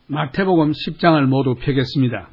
마태복음 10장을 모두 펴겠습니다.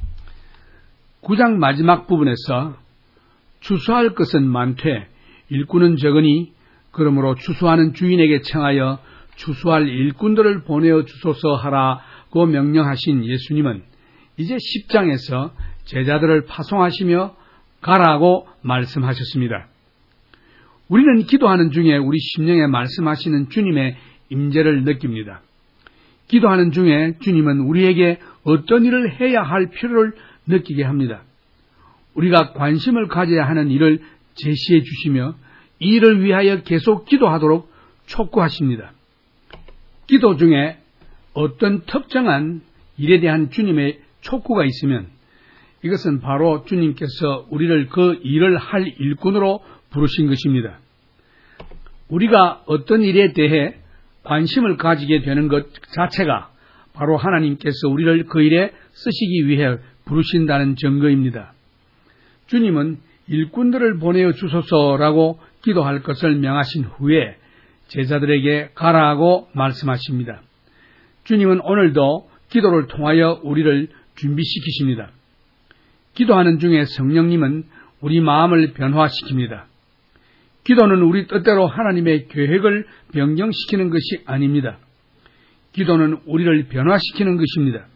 9장 마지막 부분에서 추수할 것은 많되 일꾼은 적으니 그러므로 추수하는 주인에게 청하여 추수할 일꾼들을 보내어 주소서 하라고 명령하신 예수님은 이제 10장에서 제자들을 파송하시며 가라고 말씀하셨습니다. 우리는 기도하는 중에 우리 심령에 말씀하시는 주님의 임재를 느낍니다. 기도하는 중에 주님은 우리에게 어떤 일을 해야 할 필요를 느끼게 합니다. 우리가 관심을 가져야 하는 일을 제시해 주시며 이 일을 위하여 계속 기도하도록 촉구하십니다. 기도 중에 어떤 특정한 일에 대한 주님의 촉구가 있으면 이것은 바로 주님께서 우리를 그 일을 할 일꾼으로 부르신 것입니다. 우리가 어떤 일에 대해 관심을 가지게 되는 것 자체가 바로 하나님께서 우리를 그 일에 쓰시기 위해 부르신다는 증거입니다. 주님은 일꾼들을 보내어 주소서라고 기도할 것을 명하신 후에 제자들에게 가라고 말씀하십니다. 주님은 오늘도 기도를 통하여 우리를 준비시키십니다. 기도하는 중에 성령님은 우리 마음을 변화시킵니다. 기도는 우리 뜻대로 하나님의 계획을 변경시키는 것이 아닙니다. 기도는 우리를 변화시키는 것입니다.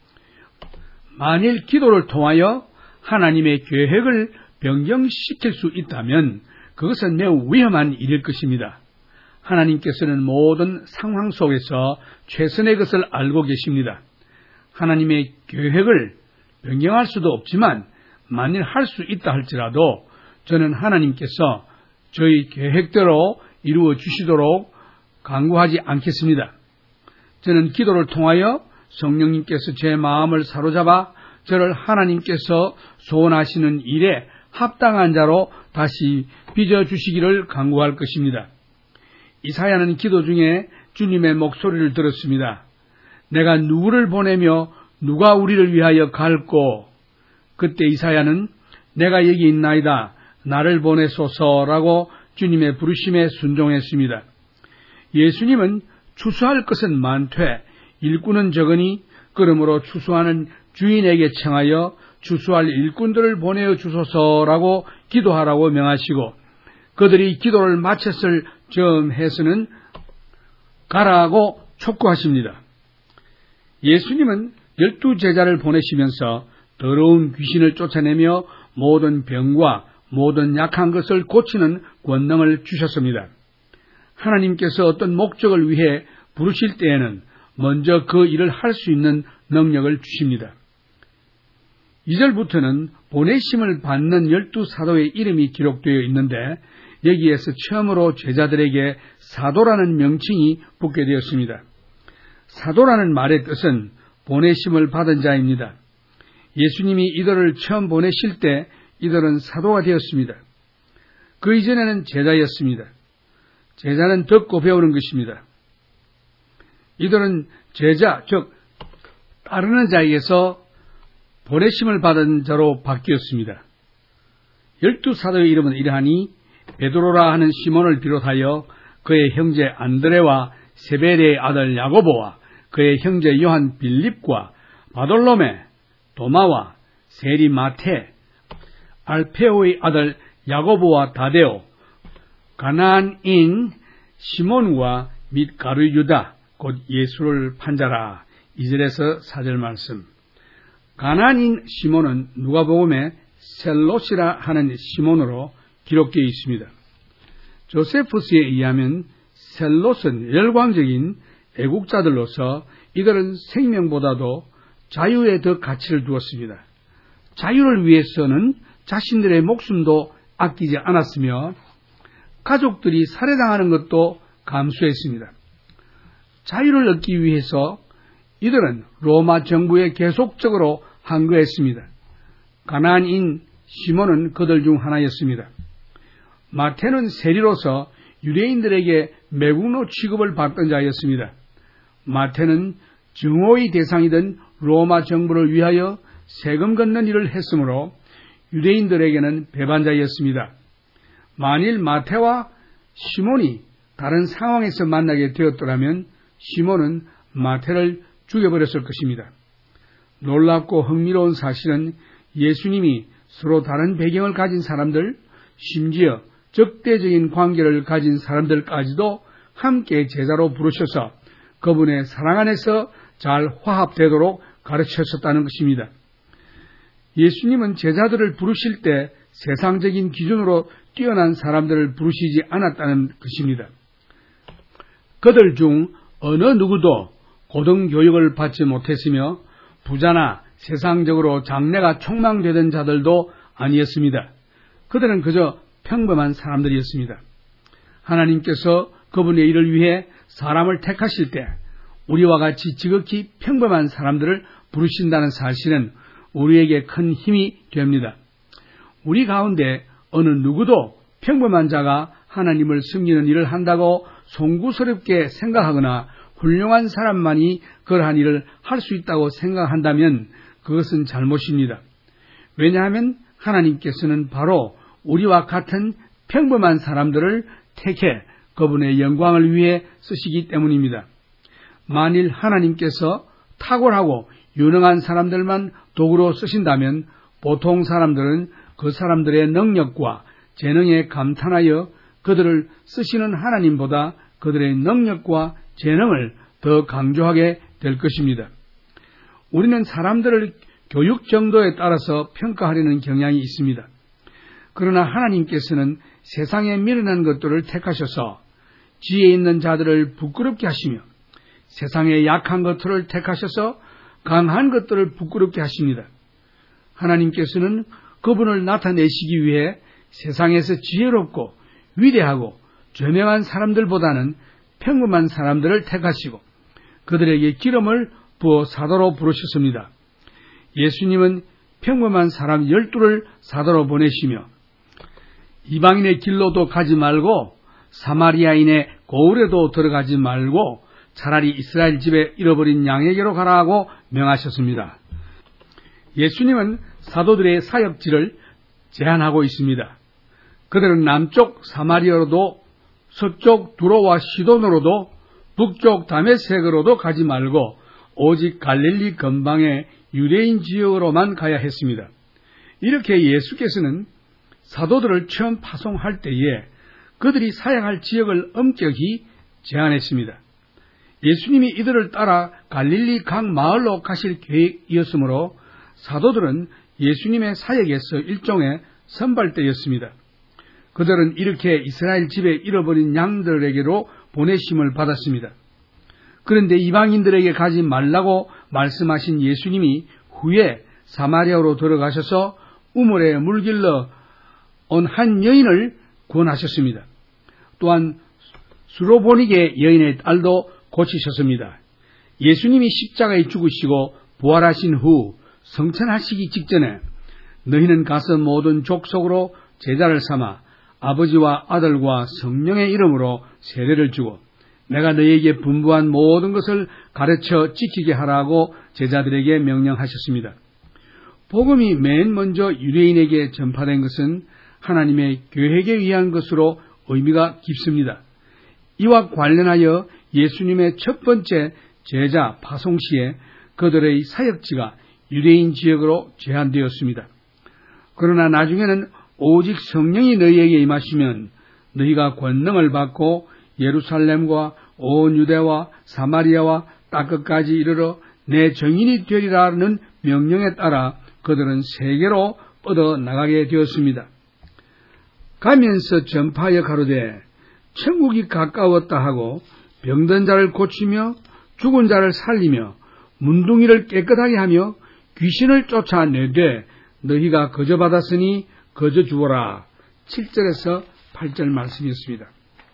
만일 기도를 통하여 하나님의 계획을 변경시킬 수 있다면 그것은 매우 위험한 일일 것입니다. 하나님께서는 모든 상황 속에서 최선의 것을 알고 계십니다. 하나님의 계획을 변경할 수도 없지만 만일 할 수 있다 할지라도 저는 하나님께서 저희 계획대로 이루어 주시도록 강구하지 않겠습니다. 저는 기도를 통하여 성령님께서 제 마음을 사로잡아 저를 하나님께서 소원하시는 일에 합당한 자로 다시 빚어주시기를 강구할 것입니다. 이사야는 기도 중에 주님의 목소리를 들었습니다. 내가 누구를 보내며 누가 우리를 위하여 갈꼬? 그때 이사야는 내가 여기 있나이다. 나를 보내소서라고 주님의 부르심에 순종했습니다. 예수님은 추수할 것은 많되 일꾼은 적으니 그러므로 추수하는 주인에게 청하여 추수할 일꾼들을 보내어 주소서라고 기도하라고 명하시고 그들이 기도를 마쳤을 즈음해서는 가라고 촉구하십니다. 예수님은 12제자를 보내시면서 더러운 귀신을 쫓아내며 모든 병과 모든 약한 것을 고치는 권능을 주셨습니다. 하나님께서 어떤 목적을 위해 부르실 때에는 먼저 그 일을 할 수 있는 능력을 주십니다. 2절부터는 보내심을 받는 12사도의 이름이 기록되어 있는데 여기에서 처음으로 제자들에게 사도라는 명칭이 붙게 되었습니다. 사도라는 말의 뜻은 보내심을 받은 자입니다. 예수님이 이들을 처음 보내실 때 이들은 사도가 되었습니다. 그 이전에는 제자였습니다. 제자는 듣고 배우는 것입니다. 이들은 제자, 즉 따르는 자에게서 보내심을 받은 자로 바뀌었습니다. 12사도의 이름은 이러하니 베드로라 하는 시몬을 비롯하여 그의 형제 안드레와 세베대의 아들 야고보와 그의 형제 요한 빌립과 바돌로메, 도마와 세리 마테, 알페오의 아들 야고보와 다데오, 가나안인 시몬과 및 가룟 유다, 곧 예수를 판자라. 2절에서 4절 말씀. 가나안인 시몬은 누가복음에 셀롯이라 하는 시몬으로 기록되어 있습니다. 조세푸스에 의하면 셀롯은 열광적인 애국자들로서 이들은 생명보다도 자유에 더 가치를 두었습니다. 자유를 위해서는 자신들의 목숨도 아끼지 않았으며 가족들이 살해당하는 것도 감수했습니다. 자유를 얻기 위해서 이들은 로마 정부에 계속적으로 항거했습니다. 가나안인 시몬은 그들 중 하나였습니다. 마태는 세리로서 유대인들에게 매국노 취급을 받던 자였습니다. 마태는 증오의 대상이던 로마 정부를 위하여 세금 걷는 일을 했으므로 유대인들에게는 배반자였습니다. 만일 마태와 시몬이 다른 상황에서 만나게 되었더라면 시몬은 마태를 죽여버렸을 것입니다. 놀랍고 흥미로운 사실은 예수님이 서로 다른 배경을 가진 사람들, 심지어 적대적인 관계를 가진 사람들까지도 함께 제자로 부르셔서 그분의 사랑 안에서 잘 화합되도록 가르치셨다는 것입니다. 예수님은 제자들을 부르실 때 세상적인 기준으로 뛰어난 사람들을 부르시지 않았다는 것입니다. 그들 중 어느 누구도 고등교육을 받지 못했으며 부자나 세상적으로 장래가 촉망되던 자들도 아니었습니다. 그들은 그저 평범한 사람들이었습니다. 하나님께서 그분의 일을 위해 사람을 택하실 때 우리와 같이 지극히 평범한 사람들을 부르신다는 사실은 우리에게 큰 힘이 됩니다. 우리 가운데 어느 누구도 평범한 자가 하나님을 섬기는 일을 한다고 송구스럽게 생각하거나 훌륭한 사람만이 그러한 일을 할 수 있다고 생각한다면 그것은 잘못입니다. 왜냐하면 하나님께서는 바로 우리와 같은 평범한 사람들을 택해 그분의 영광을 위해 쓰시기 때문입니다. 만일 하나님께서 탁월하고 유능한 사람들만 도구로 쓰신다면 보통 사람들은 그 사람들의 능력과 재능에 감탄하여 그들을 쓰시는 하나님보다 그들의 능력과 재능을 더 강조하게 될 것입니다. 우리는 사람들을 교육 정도에 따라서 평가하려는 경향이 있습니다. 그러나 하나님께서는 세상에 미련한 것들을 택하셔서 지혜 있는 자들을 부끄럽게 하시며 세상에 약한 것들을 택하셔서 강한 것들을 부끄럽게 하십니다. 하나님께서는 그분을 나타내시기 위해 세상에서 지혜롭고 위대하고 죄명한 사람들보다는 평범한 사람들을 택하시고 그들에게 기름을 부어 사도로 부르셨습니다. 예수님은 평범한 사람 12를 사도로 보내시며 이방인의 길로도 가지 말고 사마리아인의 고을에도 들어가지 말고 차라리 이스라엘 집에 잃어버린 양에게로 가라 하고 명하셨습니다. 예수님은 사도들의 사역지를 제한하고 있습니다. 그들은 남쪽 사마리아로도 서쪽 두로와 시돈으로도 북쪽 다메섹으로도 가지 말고 오직 갈릴리 근방의 유대인 지역으로만 가야 했습니다. 이렇게 예수께서는 사도들을 처음 파송할 때에 그들이 사역할 지역을 엄격히 제한했습니다. 예수님이 이들을 따라 갈릴리 각 마을로 가실 계획이었으므로 사도들은 예수님의 사역에서 일종의 선발대였습니다. 그들은 이렇게 이스라엘 집에 잃어버린 양들에게로 보내심을 받았습니다. 그런데 이방인들에게 가지 말라고 말씀하신 예수님이 후에 사마리아로 들어가셔서 우물에 물길러 온 한 여인을 구원하셨습니다. 또한 수로보니게 여인의 딸도 고치셨습니다. 예수님이 십자가에 죽으시고 부활하신 후 성천하시기 직전에 너희는 가서 모든 족속으로 제자를 삼아 아버지와 아들과 성령의 이름으로 세례를 주고 내가 너희에게 분부한 모든 것을 가르쳐 지키게 하라고 제자들에게 명령하셨습니다. 복음이 맨 먼저 유대인에게 전파된 것은 하나님의 계획에 의한 것으로 의미가 깊습니다. 이와 관련하여 예수님의 첫 번째 제자 파송 시에 그들의 사역지가 유대인 지역으로 제한되었습니다. 그러나 나중에는 오직 성령이 너희에게 임하시면 너희가 권능을 받고 예루살렘과 온 유대와 사마리아와 땅끝까지 이르러 내 증인이 되리라는 명령에 따라 그들은 세계로 뻗어나가게 되었습니다. 가면서 전파하여 가로되 천국이 가까웠다 하고 병든 자를 고치며 죽은 자를 살리며 문둥이를 깨끗하게 하며 귀신을 쫓아내되 너희가 거저 받았으니 거저 주어라. 7절에서 8절 말씀이었습니다.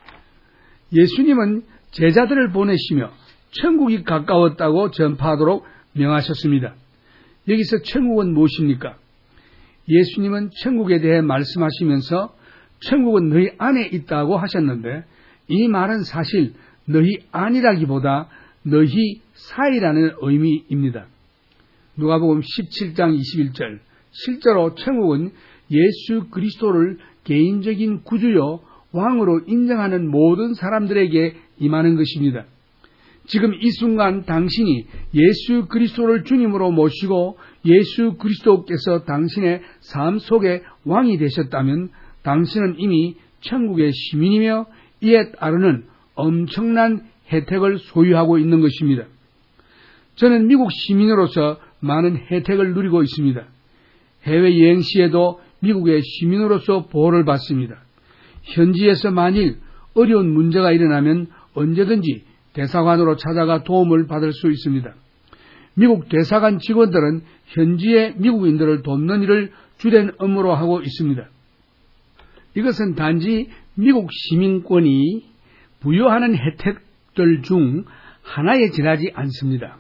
예수님은 제자들을 보내시며 천국이 가까웠다고 전파하도록 명하셨습니다. 여기서 천국은 무엇입니까? 예수님은 천국에 대해 말씀하시면서 천국은 너희 안에 있다고 하셨는데 이 말은 사실 너희 안이라기보다 너희 사이라는 의미입니다. 누가복음 17장 21절 실제로 천국은 예수 그리스도를 개인적인 구주요 왕으로 인정하는 모든 사람들에게 임하는 것입니다. 지금 이 순간 당신이 예수 그리스도를 주님으로 모시고 예수 그리스도께서 당신의 삶 속에 왕이 되셨다면 당신은 이미 천국의 시민이며 이에 따르는 엄청난 혜택을 소유하고 있는 것입니다. 저는 미국 시민으로서 많은 혜택을 누리고 있습니다. 해외여행 시에도 미국의 시민으로서 보호를 받습니다. 현지에서 만일 어려운 문제가 일어나면 언제든지 대사관으로 찾아가 도움을 받을 수 있습니다. 미국 대사관 직원들은 현지의 미국인들을 돕는 일을 주된 업무로 하고 있습니다. 이것은 단지 미국 시민권이 부여하는 혜택들 중 하나에 지나지 않습니다.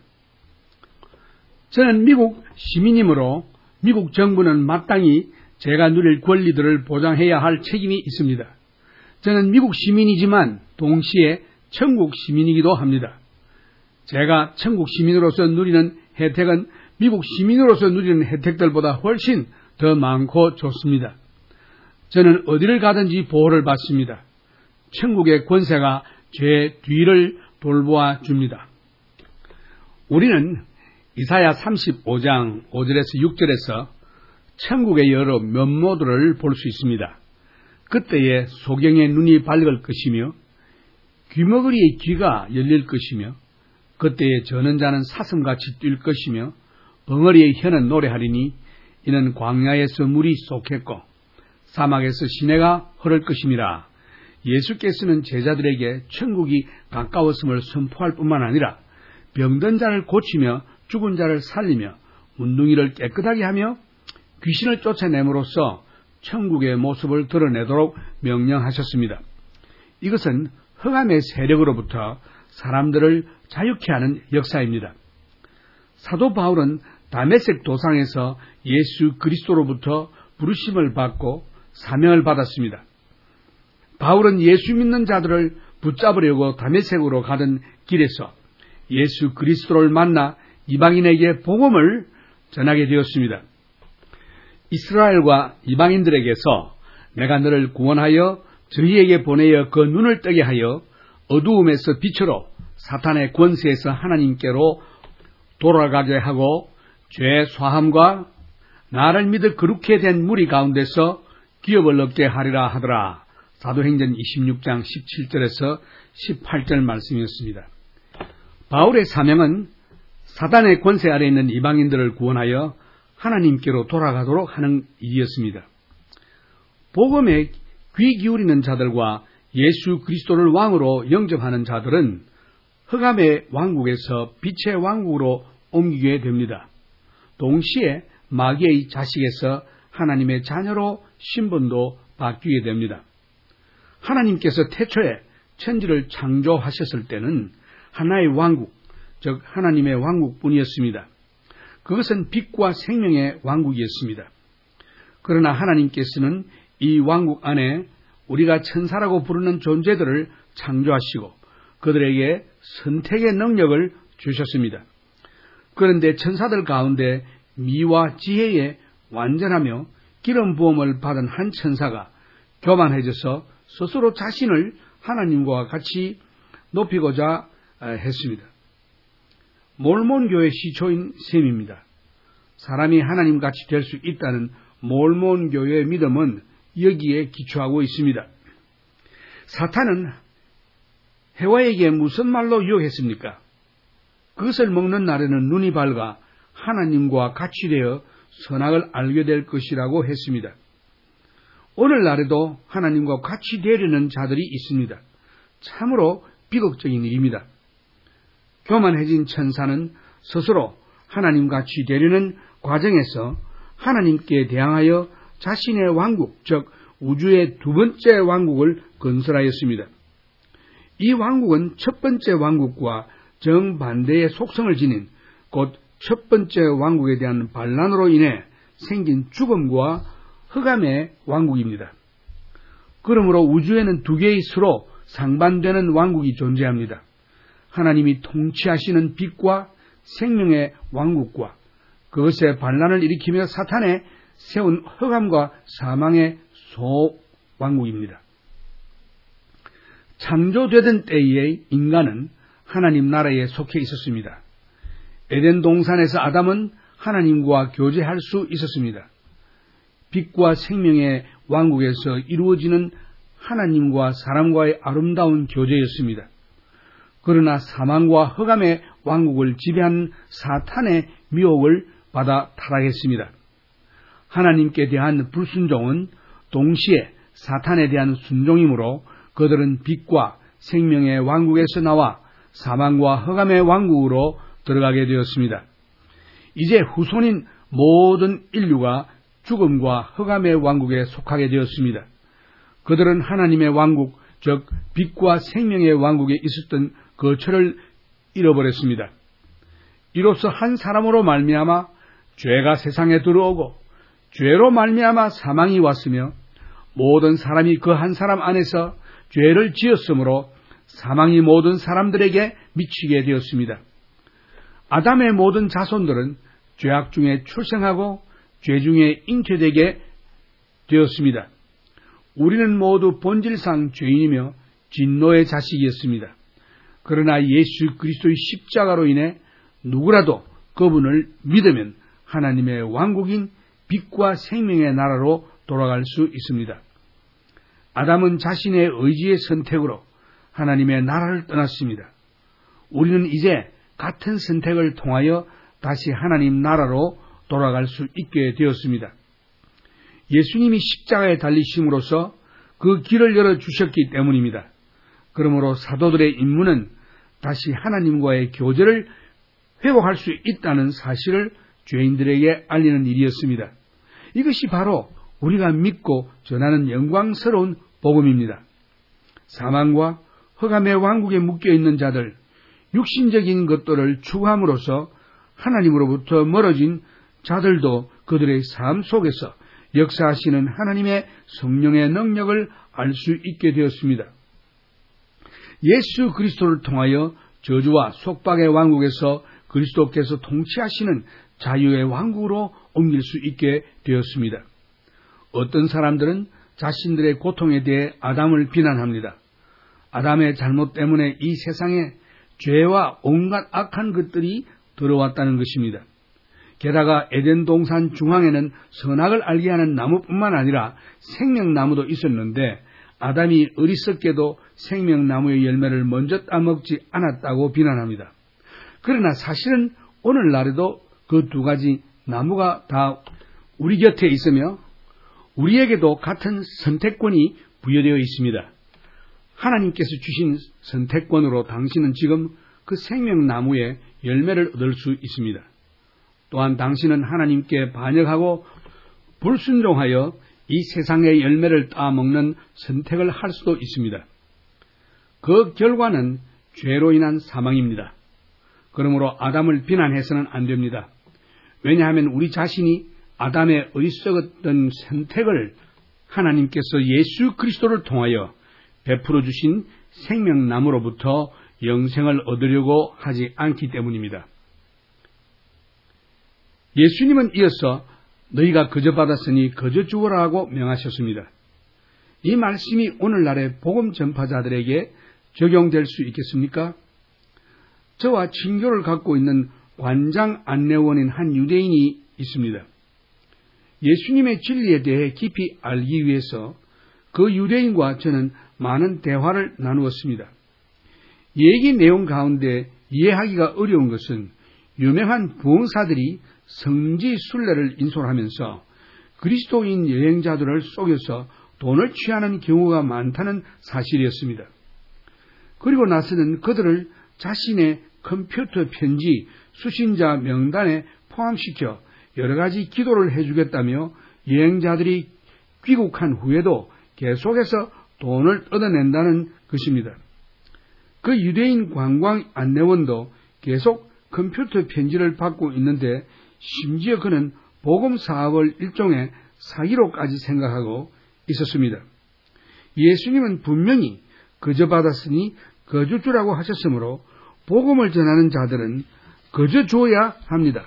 저는 미국 시민이므로 미국 정부는 마땅히 제가 누릴 권리들을 보장해야 할 책임이 있습니다. 저는 미국 시민이지만 동시에 천국 시민이기도 합니다. 제가 천국 시민으로서 누리는 혜택은 미국 시민으로서 누리는 혜택들보다 훨씬 더 많고 좋습니다. 저는 어디를 가든지 보호를 받습니다. 천국의 권세가 제 뒤를 돌보아 줍니다. 우리는 이사야 35장 5절에서 6절에서 천국의 여러 면모들을 볼 수 있습니다. 그때에 소경의 눈이 밝을 것이며 귀머거리의 귀가 열릴 것이며 그때에 저는 자는 사슴같이 뛸 것이며 벙어리의 혀는 노래하리니 이는 광야에서 물이 쏟겠고 사막에서 시내가 흐를 것임이라. 예수께서는 제자들에게 천국이 가까웠음을 선포할 뿐만 아니라 병든 자를 고치며 죽은 자를 살리며 문둥이를 깨끗하게 하며 귀신을 쫓아냄으로써 천국의 모습을 드러내도록 명령하셨습니다. 이것은 흑암의 세력으로부터 사람들을 자유케 하는 역사입니다. 사도 바울은 다메섹 도상에서 예수 그리스도로부터 부르심을 받고 사명을 받았습니다. 바울은 예수 믿는 자들을 붙잡으려고 다메섹으로 가던 길에서 예수 그리스도를 만나 이방인에게 복음을 전하게 되었습니다. 이스라엘과 이방인들에게서 내가 너를 구원하여 저희에게 보내어 그 눈을 뜨게 하여 어두움에서 빛으로 사탄의 권세에서 하나님께로 돌아가게 하고 죄 사함과 나를 믿어 거룩해 된 무리 가운데서 기업을 얻게 하리라 하더라. 사도행전 26장 17절에서 18절 말씀이었습니다. 바울의 사명은 사단의 권세 아래 있는 이방인들을 구원하여 하나님께로 돌아가도록 하는 일이었습니다. 복음에 귀 기울이는 자들과 예수 그리스도를 왕으로 영접하는 자들은 흑암의 왕국에서 빛의 왕국으로 옮기게 됩니다. 동시에 마귀의 자식에서 하나님의 자녀로 신분도 바뀌게 됩니다. 하나님께서 태초에 천지를 창조하셨을 때는 하나의 왕국, 즉 하나님의 왕국뿐이었습니다. 그것은 빛과 생명의 왕국이었습니다. 그러나 하나님께서는 이 왕국 안에 우리가 천사라고 부르는 존재들을 창조하시고 그들에게 선택의 능력을 주셨습니다. 그런데 천사들 가운데 미와 지혜에 완전하며 기름 부음을 받은 한 천사가 교만해져서 스스로 자신을 하나님과 같이 높이고자 했습니다. 몰몬교의 시초인 셈입니다. 사람이 하나님같이 될 수 있다는 몰몬교의 믿음은 여기에 기초하고 있습니다. 사탄은 해와에게 무슨 말로 유혹했습니까? 그것을 먹는 날에는 눈이 밝아 하나님과 같이 되어 선악을 알게 될 것이라고 했습니다. 오늘날에도 하나님과 같이 되려는 자들이 있습니다. 참으로 비극적인 일입니다. 교만해진 천사는 스스로 하나님같이 되려는 과정에서 하나님께 대항하여 자신의 왕국, 즉 우주의 두 번째 왕국을 건설하였습니다. 이 왕국은 첫 번째 왕국과 정반대의 속성을 지닌 곧 첫 번째 왕국에 대한 반란으로 인해 생긴 죽음과 흑암의 왕국입니다. 그러므로 우주에는 두 개의 서로 상반되는 왕국이 존재합니다. 하나님이 통치하시는 빛과 생명의 왕국과 그것의 반란을 일으키며 사탄에 세운 흑암과 사망의 소왕국입니다. 창조되던 때의 인간은 하나님 나라에 속해 있었습니다. 에덴 동산에서 아담은 하나님과 교제할 수 있었습니다. 빛과 생명의 왕국에서 이루어지는 하나님과 사람과의 아름다운 교제였습니다. 그러나 사망과 흑암의 왕국을 지배한 사탄의 미혹을 받아 타락했습니다. 하나님께 대한 불순종은 동시에 사탄에 대한 순종이므로 그들은 빛과 생명의 왕국에서 나와 사망과 흑암의 왕국으로 들어가게 되었습니다. 이제 후손인 모든 인류가 죽음과 흑암의 왕국에 속하게 되었습니다. 그들은 하나님의 왕국, 즉 빛과 생명의 왕국에 있었던 거처를 잃어버렸습니다. 이로써 한 사람으로 말미암아 죄가 세상에 들어오고 죄로 말미암아 사망이 왔으며 모든 사람이 그 한 사람 안에서 죄를 지었으므로 사망이 모든 사람들에게 미치게 되었습니다. 아담의 모든 자손들은 죄악 중에 출생하고 죄 중에 잉태되게 되었습니다. 우리는 모두 본질상 죄인이며 진노의 자식이었습니다. 그러나 예수 그리스도의 십자가로 인해 누구라도 그분을 믿으면 하나님의 왕국인 빛과 생명의 나라로 돌아갈 수 있습니다. 아담은 자신의 의지의 선택으로 하나님의 나라를 떠났습니다. 우리는 이제 같은 선택을 통하여 다시 하나님 나라로 돌아갈 수 있게 되었습니다. 예수님이 십자가에 달리심으로써 그 길을 열어주셨기 때문입니다. 그러므로 사도들의 임무는 다시 하나님과의 교제를 회복할 수 있다는 사실을 죄인들에게 알리는 일이었습니다. 이것이 바로 우리가 믿고 전하는 영광스러운 복음입니다. 사망과 흑암의 왕국에 묶여있는 자들, 육신적인 것들을 추구함으로써 하나님으로부터 멀어진 자들도 그들의 삶 속에서 역사하시는 하나님의 성령의 능력을 알 수 있게 되었습니다. 예수 그리스도를 통하여 저주와 속박의 왕국에서 그리스도께서 통치하시는 자유의 왕국으로 옮길 수 있게 되었습니다. 어떤 사람들은 자신들의 고통에 대해 아담을 비난합니다. 아담의 잘못 때문에 이 세상에 죄와 온갖 악한 것들이 들어왔다는 것입니다. 게다가 에덴 동산 중앙에는 선악을 알게 하는 나무뿐만 아니라 생명나무도 있었는데 아담이 어리석게도 생명나무의 열매를 먼저 따먹지 않았다고 비난합니다. 그러나 사실은 오늘날에도 그 두 가지 나무가 다 우리 곁에 있으며 우리에게도 같은 선택권이 부여되어 있습니다. 하나님께서 주신 선택권으로 당신은 지금 그 생명나무의 열매를 얻을 수 있습니다. 또한 당신은 하나님께 반역하고 불순종하여 이 세상의 열매를 따먹는 선택을 할 수도 있습니다. 그 결과는 죄로 인한 사망입니다. 그러므로 아담을 비난해서는 안 됩니다. 왜냐하면 우리 자신이 아담의 어리석었던 선택을 하나님께서 예수 그리스도를 통하여 베풀어 주신 생명나무로부터 영생을 얻으려고 하지 않기 때문입니다. 예수님은 이어서 너희가 거저 받았으니 거저 주어라 하고 명하셨습니다. 이 말씀이 오늘날의 복음 전파자들에게 적용될 수 있겠습니까? 저와 친교를 갖고 있는 관장 안내원인 한 유대인이 있습니다. 예수님의 진리에 대해 깊이 알기 위해서 그 유대인과 저는 많은 대화를 나누었습니다. 얘기 내용 가운데 이해하기가 어려운 것은 유명한 부흥사들이 성지 순례를 인솔하면서 그리스도인 여행자들을 속여서 돈을 취하는 경우가 많다는 사실이었습니다. 그리고 나서는 그들을 자신의 컴퓨터 편지, 수신자 명단에 포함시켜 여러 가지 기도를 해주겠다며 여행자들이 귀국한 후에도 계속해서 돈을 얻어낸다는 것입니다. 그 유대인 관광 안내원도 계속 컴퓨터 편지를 받고 있는데 심지어 그는 복음 사업을 일종의 사기로까지 생각하고 있었습니다. 예수님은 분명히 거저 받았으니 거저 주라고 하셨으므로 복음을 전하는 자들은 거저 줘야 합니다.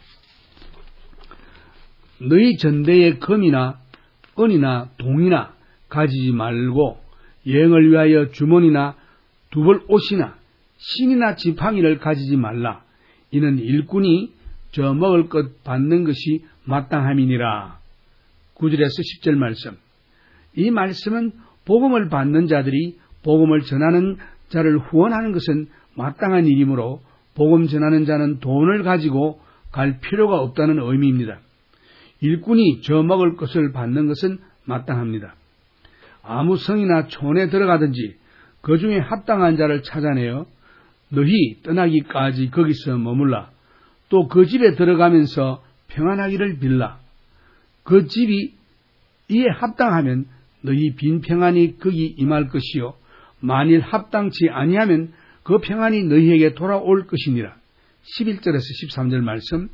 너희 전대에 금이나 은이나 동이나 가지지 말고 여행을 위하여 주머니나 두벌 옷이나 신이나 지팡이를 가지지 말라. 이는 일꾼이 저 먹을 것 받는 것이 마땅함이니라. 9절에서 10절 말씀. 이 말씀은 복음을 받는 자들이 복음을 전하는 자를 후원하는 것은 마땅한 일이므로 복음 전하는 자는 돈을 가지고 갈 필요가 없다는 의미입니다. 일꾼이 저 먹을 것을 받는 것은 마땅합니다. 아무 성이나 촌에 들어가든지 그 중에 합당한 자를 찾아내어 너희 떠나기까지 거기서 머물라. 또 그 집에 들어가면서 평안하기를 빌라. 그 집이 이에 합당하면 너희 빈 평안이 거기 임할 것이요 만일 합당치 아니하면 그 평안이 너희에게 돌아올 것이니라. 11절에서 13절 말씀.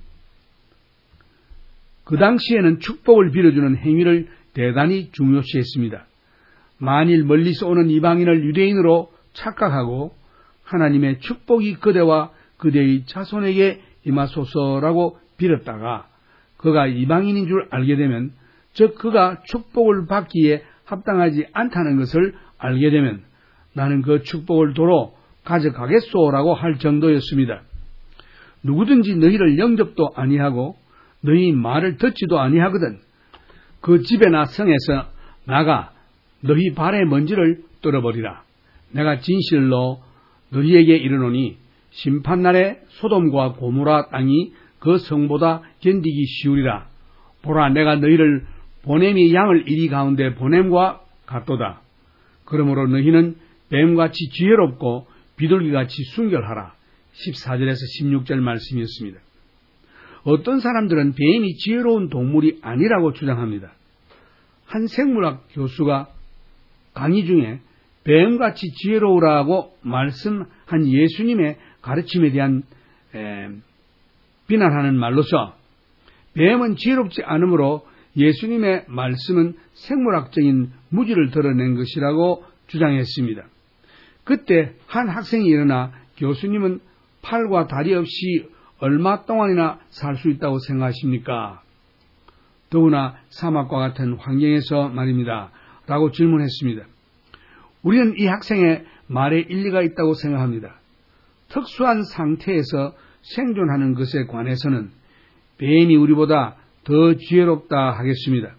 그 당시에는 축복을 빌어주는 행위를 대단히 중요시했습니다. 만일 멀리서 오는 이방인을 유대인으로 착각하고 하나님의 축복이 그대와 그대의 자손에게 임하소서라고 빌었다가 그가 이방인인 줄 알게 되면, 즉 그가 축복을 받기에 합당하지 않다는 것을 알게 되면 나는 그 축복을 도로 가져가겠소라고 할 정도였습니다. 누구든지 너희를 영접도 아니하고 너희 말을 듣지도 아니하거든 그 집에나 성에서 나가 너희 발의 먼지를 떨어버리라. 내가 진실로 너희에게 이르노니 심판날에 소돔과 고모라 땅이 그 성보다 견디기 쉬우리라. 보라, 내가 너희를 보냄이 양을 이리 가운데 보냄과 같도다. 그러므로 너희는 뱀같이 지혜롭고 비둘기같이 순결하라. 14절에서 16절 말씀이었습니다. 어떤 사람들은 뱀이 지혜로운 동물이 아니라고 주장합니다. 한 생물학 교수가 강의 중에 뱀같이 지혜로우라고 말씀한 예수님의 가르침에 대한 비난하는 말로서 뱀은 지혜롭지 않으므로 예수님의 말씀은 생물학적인 무지를 드러낸 것이라고 주장했습니다. 그때 한 학생이 일어나 교수님은 팔과 다리 없이 얼마 동안이나 살 수 있다고 생각하십니까? 더구나 사막과 같은 환경에서 말입니다. 라고 질문했습니다. 우리는 이 학생의 말에 일리가 있다고 생각합니다. 특수한 상태에서 생존하는 것에 관해서는 뱀이 우리보다 더 지혜롭다 하겠습니다.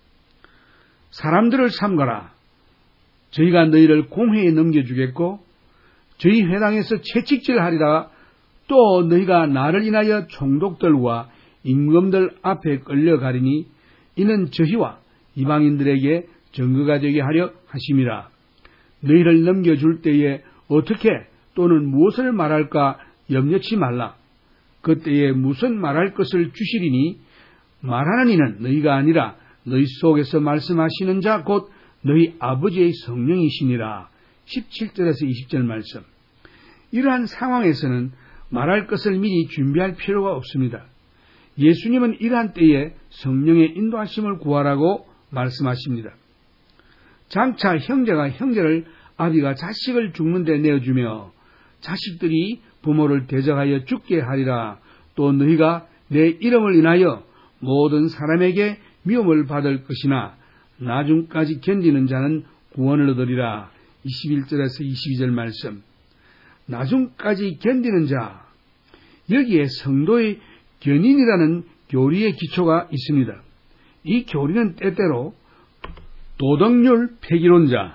사람들을 삼가라. 저희가 너희를 공회에 넘겨주겠고 저희 회당에서 채찍질하리라. 또 너희가 나를 인하여 총독들과 임금들 앞에 끌려가리니 이는 저희와 이방인들에게 증거가 되게 하려 하심이라. 너희를 넘겨줄 때에 어떻게 또는 무엇을 말할까 염려치 말라. 그때에 무슨 말할 것을 주시리니 말하는 이는 너희가 아니라 너희 속에서 말씀하시는 자 곧 너희 아버지의 성령이시니라. 17절에서 20절 말씀. 이러한 상황에서는 말할 것을 미리 준비할 필요가 없습니다. 예수님은 이러한 때에 성령의 인도하심을 구하라고 말씀하십니다. 장차 형제가 형제를, 아비가 자식을 죽는 데 내어주며 자식들이 부모를 대적하여 죽게 하리라. 또 너희가 내 이름을 인하여 모든 사람에게 미움을 받을 것이나 나중까지 견디는 자는 구원을 얻으리라. 21절에서 22절 말씀. 나중까지 견디는 자. 여기에 성도의 견인이라는 교리의 기초가 있습니다. 이 교리는 때때로 도덕률 폐기론자,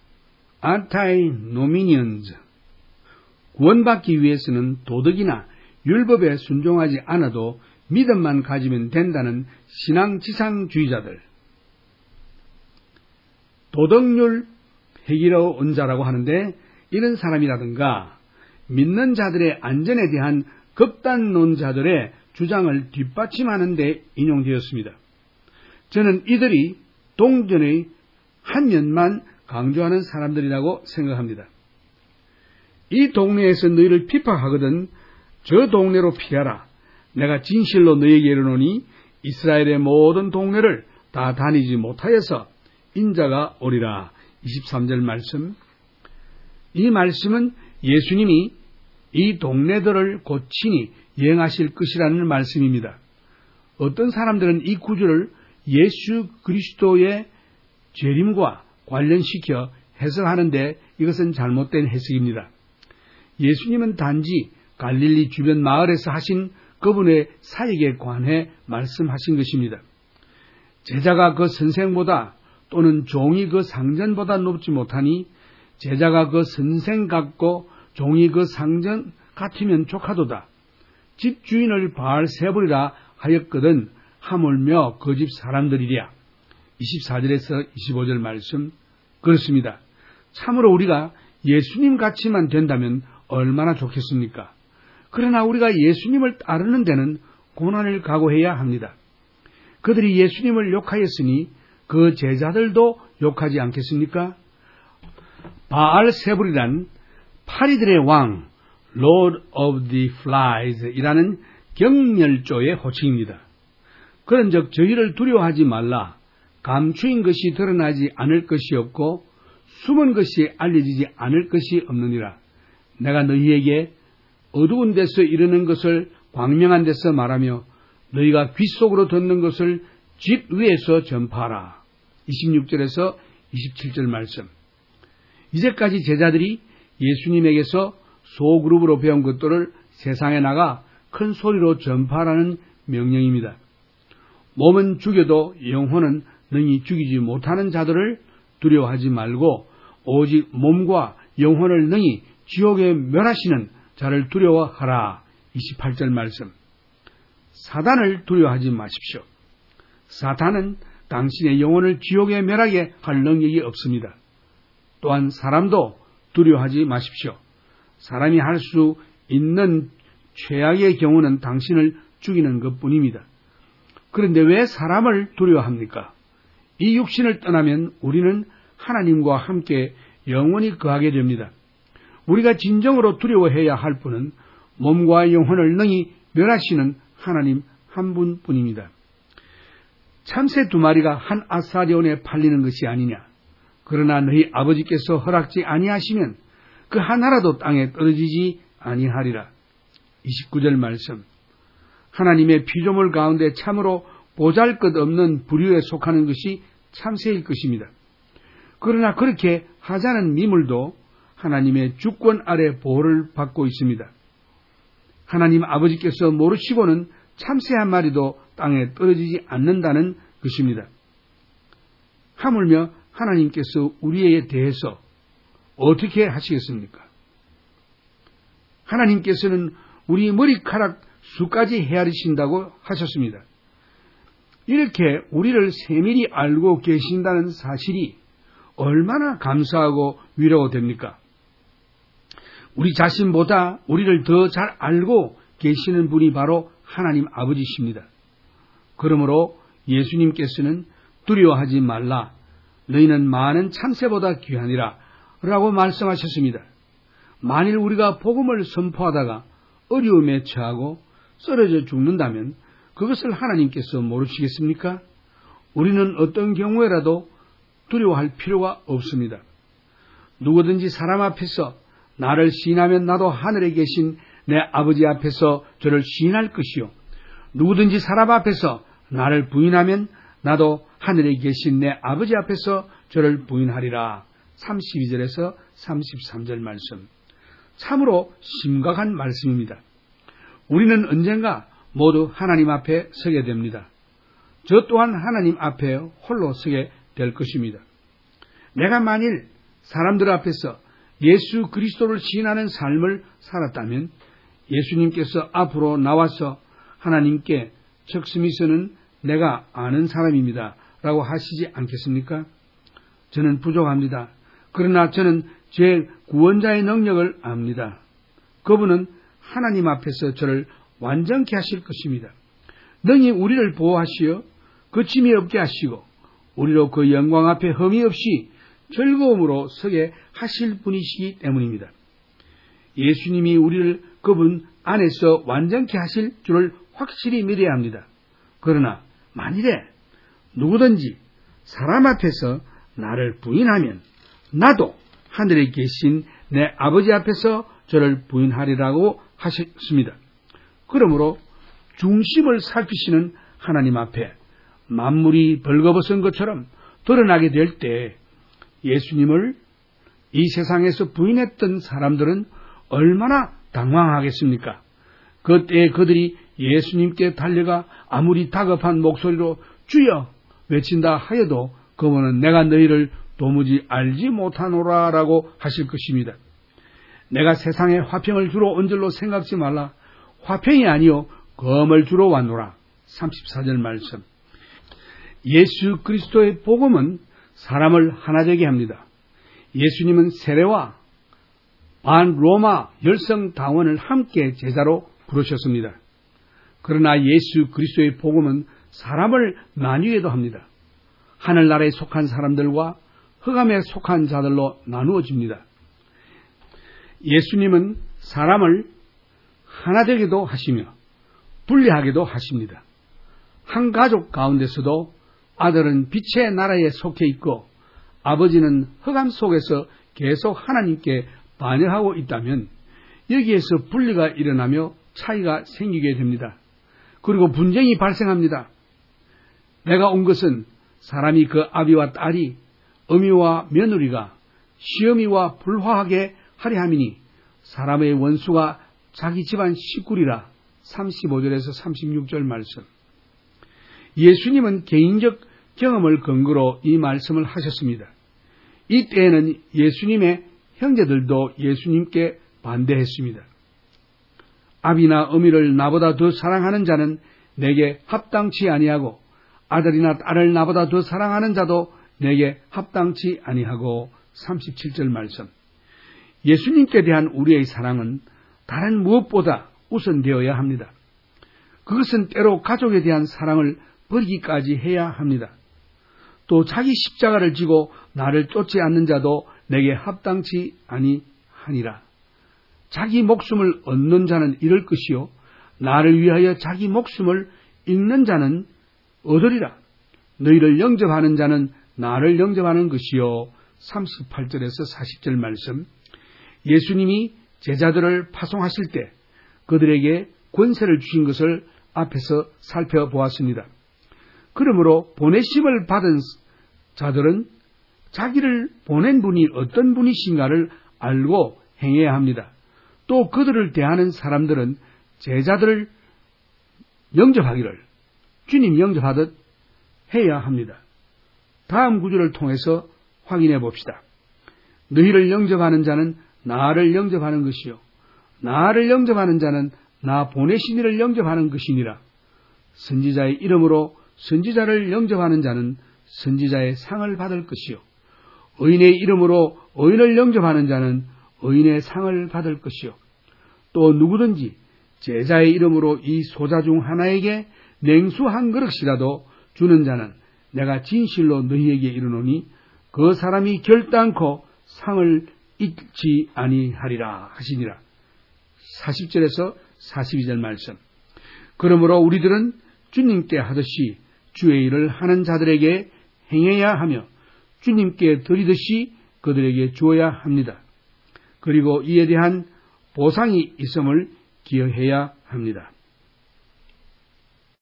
안타이노미니언즈, 구원받기 위해서는 도덕이나 율법에 순종하지 않아도 믿음만 가지면 된다는 신앙지상주의자들, 도덕률 폐기론자라고 하는데, 이런 사람이라든가 믿는 자들의 안전에 대한 극단론자들의 주장을 뒷받침하는 데 인용되었습니다. 저는 이들이 동전의 한 면만 강조하는 사람들이라고 생각합니다. 이 동네에서 너희를 핍박하거든 저 동네로 피하라. 내가 진실로 너희에게 이르노니 이스라엘의 모든 동네를 다 다니지 못하여서 인자가 오리라. 23절 말씀. 이 말씀은 예수님이 이 동네들을 곧 친히 여행하실 것이라는 말씀입니다. 어떤 사람들은 이 구절을 예수 그리스도의 재림과 관련시켜 해석하는데 이것은 잘못된 해석입니다. 예수님은 단지 갈릴리 주변 마을에서 하신 그분의 사역에 관해 말씀하신 것입니다. 제자가 그 선생보다 또는 종이 그 상전보다 높지 못하니 제자가 그 선생 같고 종이 그 상전 같으면 족하도다. 집 주인을 바알세불이라 하였거든 하물며 그 집 사람들이랴. 24절에서 25절 말씀 그렇습니다. 참으로 우리가 예수님 같이만 된다면 얼마나 좋겠습니까? 그러나 우리가 예수님을 따르는 데는 고난을 각오해야 합니다. 그들이 예수님을 욕하였으니 그 제자들도 욕하지 않겠습니까? 바알세불이란 파리들의 왕, Lord of the Flies 이라는 경멸조의 호칭입니다. 그런즉 저희를 두려워하지 말라. 감추인 것이 드러나지 않을 것이 없고 숨은 것이 알려지지 않을 것이 없느니라. 내가 너희에게 어두운 데서 이르는 것을 광명한 데서 말하며 너희가 귓속으로 듣는 것을 집 위에서 전파하라. 26절에서 27절 말씀. 이제까지 제자들이 예수님에게서 소그룹으로 배운 것들을 세상에 나가 큰 소리로 전파하라는 명령입니다. 몸은 죽여도 영혼은 능히 죽이지 못하는 자들을 두려워하지 말고 오직 몸과 영혼을 능히 지옥에 멸하시는 자를 두려워하라. 28절 말씀. 사단을 두려워하지 마십시오. 사탄은 당신의 영혼을 지옥에 멸하게 할 능력이 없습니다. 또한 사람도 두려워하지 마십시오. 사람이 할 수 있는 최악의 경우는 당신을 죽이는 것뿐입니다. 그런데 왜 사람을 두려워합니까? 이 육신을 떠나면 우리는 하나님과 함께 영원히 거하게 됩니다. 우리가 진정으로 두려워해야 할 분은 몸과 영혼을 능히 멸하시는 하나님 한 분뿐입니다. 참새 2마리가 한 아사리온에 팔리는 것이 아니냐. 그러나 너희 아버지께서 허락지 아니하시면 그 하나라도 땅에 떨어지지 아니하리라. 29절 말씀. 하나님의 피조물 가운데 참으로 보잘것없는 부류에 속하는 것이 참새일 것입니다. 그러나 그렇게 하자는 미물도 하나님의 주권 아래 보호를 받고 있습니다. 하나님 아버지께서 모르시고는 참새 한 마리도 땅에 떨어지지 않는다는 것입니다. 하물며 하나님께서 우리에 대해서 어떻게 하시겠습니까? 하나님께서는 우리 머리카락 수까지 헤아리신다고 하셨습니다. 이렇게 우리를 세밀히 알고 계신다는 사실이 얼마나 감사하고 위로가 됩니까? 우리 자신보다 우리를 더 잘 알고 계시는 분이 바로 하나님 아버지십니다. 그러므로 예수님께서는 두려워하지 말라. 너희는 많은 참새보다 귀하니라 라고 말씀하셨습니다. 만일 우리가 복음을 선포하다가 어려움에 처하고 쓰러져 죽는다면 그것을 하나님께서 모르시겠습니까? 우리는 어떤 경우에라도 두려워할 필요가 없습니다. 누구든지 사람 앞에서 나를 시인하면 나도 하늘에 계신 내 아버지 앞에서 저를 시인할 것이요. 누구든지 사람 앞에서 나를 부인하면 나도 하늘에 계신 내 아버지 앞에서 저를 부인하리라. 32절에서 33절 말씀. 참으로 심각한 말씀입니다. 우리는 언젠가 모두 하나님 앞에 서게 됩니다. 저 또한 하나님 앞에 홀로 서게 될 것입니다. 내가 만일 사람들 앞에서 예수 그리스도를 시인하는 삶을 살았다면 예수님께서 앞으로 나와서 하나님께 적스미서는 내가 아는 사람입니다 라고 하시지 않겠습니까? 저는 부족합니다. 그러나 저는 제 구원자의 능력을 압니다. 그분은 하나님 앞에서 저를 완전케 하실 것입니다. 능히 우리를 보호하시어 거침이 없게 하시고 우리로 그 영광 앞에 흠이 없이 즐거움으로 서게 하실 분이시기 때문입니다. 예수님이 우리를 그분 안에서 완전케 하실 줄을 확실히 믿어야 합니다. 그러나 만일에 누구든지 사람 앞에서 나를 부인하면 나도 하늘에 계신 내 아버지 앞에서 저를 부인하리라고 하셨습니다. 그러므로 중심을 살피시는 하나님 앞에 만물이 벌거벗은 것처럼 드러나게 될 때 예수님을 이 세상에서 부인했던 사람들은 얼마나 당황하겠습니까? 그때에 그들이 예수님께 달려가 아무리 다급한 목소리로 주여 외친다 하여도 그분은 내가 너희를 도무지 알지 못하노라 라고 하실 것입니다. 내가 세상에 화평을 주러 온 줄로 생각지 말라. 화평이 아니요 검을 주러 왔노라. 34절 말씀. 예수 그리스도의 복음은 사람을 하나 되게 합니다. 예수님은 세례와 반로마 열성당원을 함께 제자로 부르셨습니다. 그러나 예수 그리스도의 복음은 사람을 나뉘기도 합니다. 하늘나라에 속한 사람들과 흑암에 속한 자들로 나누어집니다. 예수님은 사람을 하나 되기도 하시며 분리하기도 하십니다. 한 가족 가운데서도 아들은 빛의 나라에 속해 있고 아버지는 흑암 속에서 계속 하나님께 반역하고 있다면 여기에서 분리가 일어나며 차이가 생기게 됩니다. 그리고 분쟁이 발생합니다. 내가 온 것은 사람이 그 아비와 딸이 어미와 며느리가 시어미와 불화하게 하려 함이니 사람의 원수가 자기 집안 식구리라. 35절에서 36절 말씀. 예수님은 개인적 경험을 근거로 이 말씀을 하셨습니다. 이때에는 예수님의 형제들도 예수님께 반대했습니다. 아비나 어미를 나보다 더 사랑하는 자는 내게 합당치 아니하고 아들이나 딸을 나보다 더 사랑하는 자도 내게 합당치 아니하고 37절 말씀. 예수님께 대한 우리의 사랑은 다른 무엇보다 우선되어야 합니다. 그것은 때로 가족에 대한 사랑을 버리기까지 해야 합니다. 또 자기 십자가를 지고 나를 쫓지 않는 자도 내게 합당치 아니하니라. 자기 목숨을 얻는 자는 잃을 것이요 나를 위하여 자기 목숨을 잃는 자는 얻으리라. 너희를 영접하는 자는 나를 영접하는 것이요. 38절에서 40절 말씀. 예수님이 제자들을 파송하실 때 그들에게 권세를 주신 것을 앞에서 살펴보았습니다. 그러므로 보내심을 받은 자들은 자기를 보낸 분이 어떤 분이신가를 알고 행해야 합니다. 또 그들을 대하는 사람들은 제자들을 영접하기를 주님 영접하듯 해야 합니다. 다음 구절을 통해서 확인해 봅시다. 너희를 영접하는 자는 나를 영접하는 것이요 나를 영접하는 자는 나 보내신 이를 영접하는 것이니라. 선지자의 이름으로 선지자를 영접하는 자는 선지자의 상을 받을 것이요 의인의 이름으로 의인을 영접하는 자는 의인의 상을 받을 것이요 또 누구든지 제자의 이름으로 이 소자 중 하나에게 냉수 한 그릇이라도 주는 자는 내가 진실로 너희에게 이르노니 그 사람이 결단코 상을 잊지 아니하리라 하시니라. 40절에서 42절 말씀. 그러므로 우리들은 주님께 하듯이 주의 일을 하는 자들에게 행해야 하며 주님께 드리듯이 그들에게 주어야 합니다. 그리고 이에 대한 보상이 있음을 기여해야 합니다.